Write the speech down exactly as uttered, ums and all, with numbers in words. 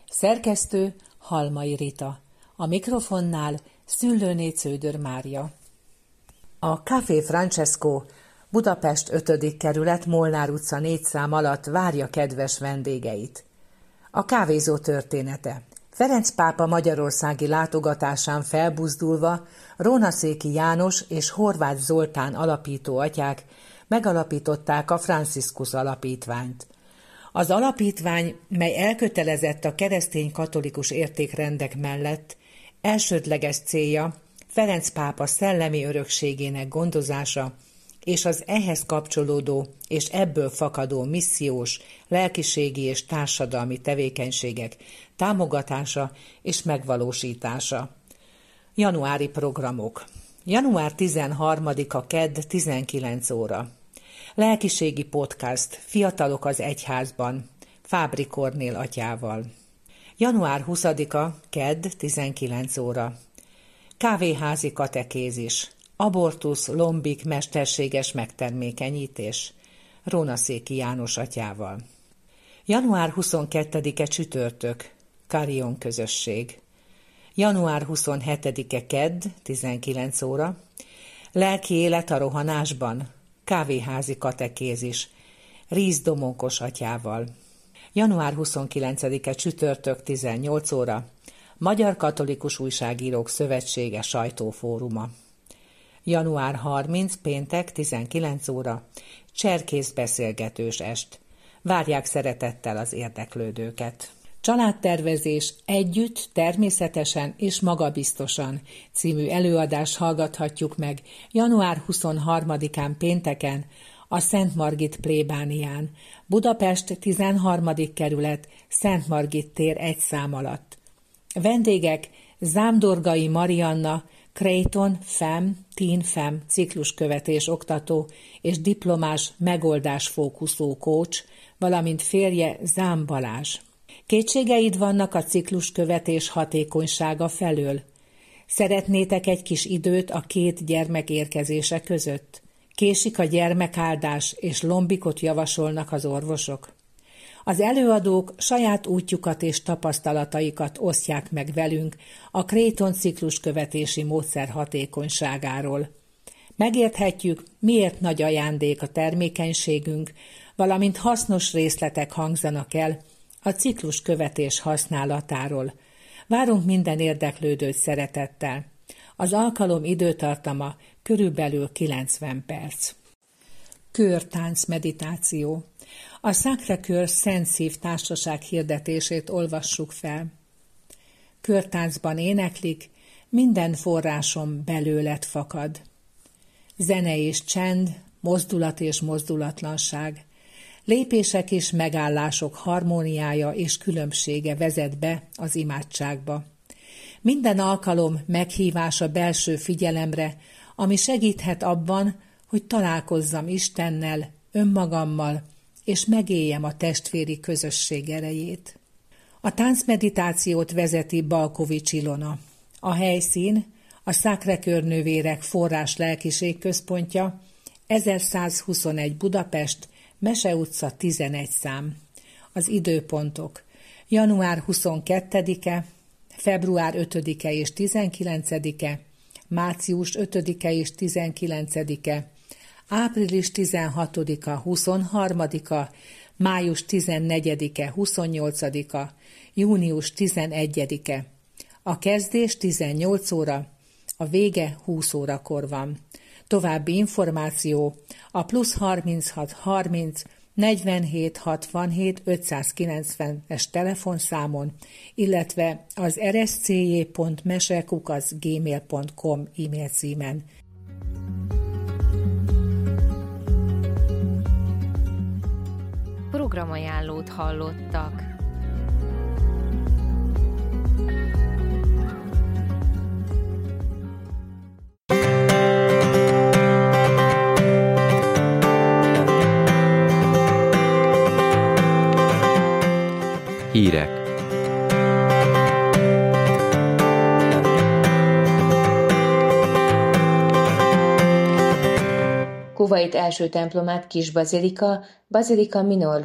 Szerkesztő Halmai Rita. A mikrofonnál Szüllőné Cződör Mária. A Café Francesco Budapest ötödik kerület Molnár utca négy szám alatt várja kedves vendégeit. A kávézó története. Ferenc pápa magyarországi látogatásán felbuzdulva Rónaszéki János és Horváth Zoltán alapító atyák megalapították a Franciscus alapítványt. Az alapítvány, mely elkötelezett a keresztény katolikus értékrendek mellett, elsődleges célja Ferenc pápa szellemi örökségének gondozása és az ehhez kapcsolódó és ebből fakadó missziós, lelkiségi és társadalmi tevékenységek támogatása és megvalósítása. Januári programok. január tizenharmadika kedd tizenkilenc óra. Lelkiségi podcast Fiatalok az egyházban Fábri Kornél atyával. január huszadika kedd tizenkilenc óra. Kávéházi katekézis. Abortusz, lombik, mesterséges megtermékenyítés. Rónaszéki János atyával. január huszonkettedike csütörtök. Carillon közösség. január huszonhetedike kedd tizenkilenc óra. Lelki élet a rohanásban. Kávéházi katekézis. Ríz Domokos atyával. január huszonkilencedike csütörtök tizennyolc óra. Magyar Katolikus Újságírók Szövetsége sajtófóruma. január harmincadika péntek tizenkilenc óra. Cserkész beszélgetős est. Várják szeretettel az érdeklődőket. Családtervezés együtt, természetesen és magabiztosan című előadást hallgathatjuk meg január huszonharmadikán pénteken a Szent Margit plébánián, Budapest tizenharmadik kerület, Szent Margit tér egy szám alatt. Vendégek Zámdorgai Marianna, Creighton Fem, Teen Fem cikluskövetés oktató és diplomás megoldásfókuszú coach, valamint férje Zám Balázs. Kétségeid vannak a cikluskövetés hatékonysága felől? Szeretnétek egy kis időt a két gyermek érkezése között? Késik a gyermekáldás, és lombikot javasolnak az orvosok? Az előadók saját útjukat és tapasztalataikat osztják meg velünk a Creighton cikluskövetési módszer hatékonyságáról. Megérthetjük, miért nagy ajándék a termékenységünk, valamint hasznos részletek hangzanak el a cikluskövetés használatáról. Várunk minden érdeklődőt szeretettel. Az alkalom időtartama körülbelül kilencven perc. Körtánc meditáció. A Sacré-Cœur Szent Szív Társaság hirdetését olvassuk fel. Körtáncban éneklik, minden forrásom belőled fakad. Zene és csend, mozdulat és mozdulatlanság, lépések és megállások harmóniája és különbsége vezet be az imádságba. Minden alkalom meghívás a belső figyelemre, ami segíthet abban, hogy találkozzam Istennel, önmagammal, és megéljem a testvéri közösség erejét. A táncmeditációt vezeti Balkovics Ilona. A helyszín a Sacré-Cœur nővérek forrás lelkiség központja, ezerszázhuszonegy Budapest, Mese utca tizenegy szám. Az időpontok: január huszonkettedike, február ötödike és tizenkilencedike, március ötödike és tizenkilencedike, április tizenhatodika, huszonharmadika, május tizennegyedike, huszonnyolcadika, június tizenegyedike. A kezdés tizennyolc óra, a vége húsz órakor van. További információ a plusz harminchat harminc negyvenhét hatvanhét ötszázkilencvenes telefonszámon, illetve az er es cé jé pont mese kukac gmail pont com e-mail címen. Programajánlót hallottak. Hírek. Kuvait első templomát Kis Bazilika, Bazilika Minor